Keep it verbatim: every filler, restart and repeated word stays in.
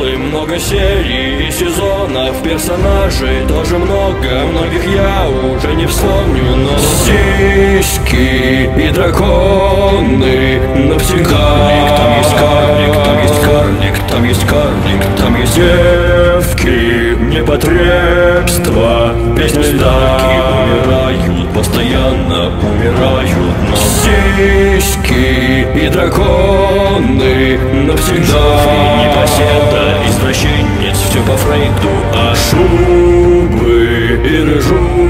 сериалы, много серий и сезонов, персонажей тоже много, многих я уже не вспомню, но сиськи и драконы навсегда. Там есть карлик, там есть карлик, там есть карлик, там есть девки, непотребства, песни льда умирают, постоянно умирают, но сиськи и драконы навсегда. Непоседа, извращенец, все по Фрейду, а шубы и рыжу